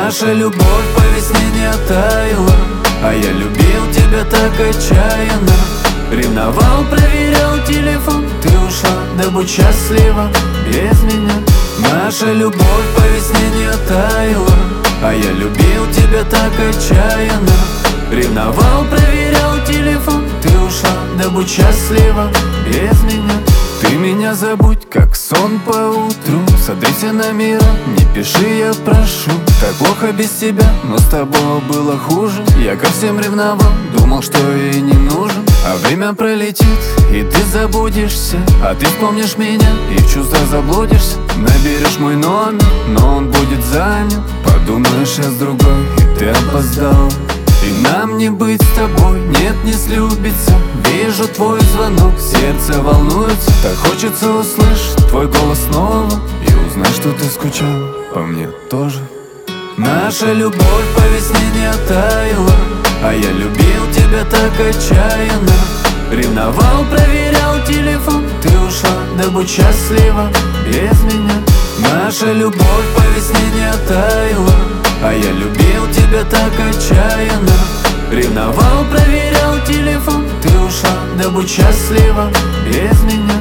Наша любовь по весне не оттаяла, а я любил тебя так отчаянно. Ревновал, проверял телефон, ты ушла, да будь счастлива без меня. Наша любовь по весне не оттаяла, а я любил тебя так отчаянно. Ревновал, проверял телефон, ты ушла, да будь счастлива без меня. Ты меня забудь, как сон по утру. Сотри все номера, не пиши, я прошу. Так плохо без тебя, но с тобой было хуже. Я ко всем ревновал, думал, что ей не нужен. А время пролетит, и ты забудешься. А ты вспомнишь меня и в чувства заблудишься. Наберешь мой номер, но он будет занят. Подумаешь, я с другой, и ты опоздал. И нам не быть с тобой, нет, не слюбится. Вижу твой звонок, сердце волнуется. Так хочется услышать твой голос снова и узнать, что ты скучал по мне тоже. Наша любовь по весне не оттаяла, а я любил тебя так отчаянно. Ревновал, проверял телефон, ты ушла, да будь счастлива без меня. Наша любовь по весне не оттаяла, а я любил тебя так отчаянно. Ревновал, проверял телефон, ты ушла, да будь счастлива без меня.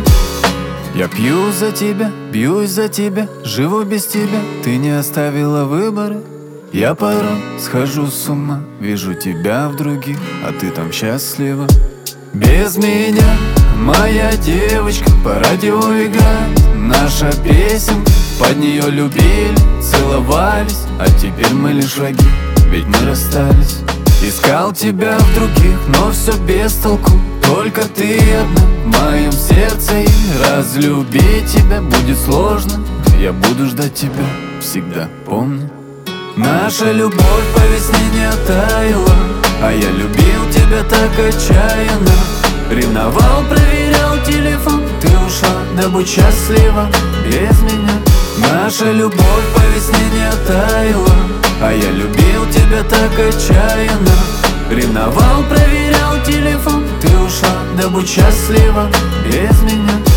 Я пью за тебя, бьюсь за тебя, живу без тебя, ты не оставила выбора. Я порой схожу с ума, вижу тебя в других, а ты там счастлива без меня. Моя девочка, по радио играет наша песенка. Под нее любили, целовались, а теперь мы лишь враги, ведь мы расстались. Искал тебя в других, но все без толку. Только ты одна в моем сердце, и разлюбить тебя будет сложно. Я буду ждать тебя всегда, помни. Наша любовь по весне не оттаяла, а я любил тебя так отчаянно. Ревновал, проверял телефон, ты ушла, да будь счастлива без меня. Наша любовь по весне не оттаяла, а я любил тебя так отчаянно. Ревновал, проверял телефон, ты ушла, да будь счастлива без меня.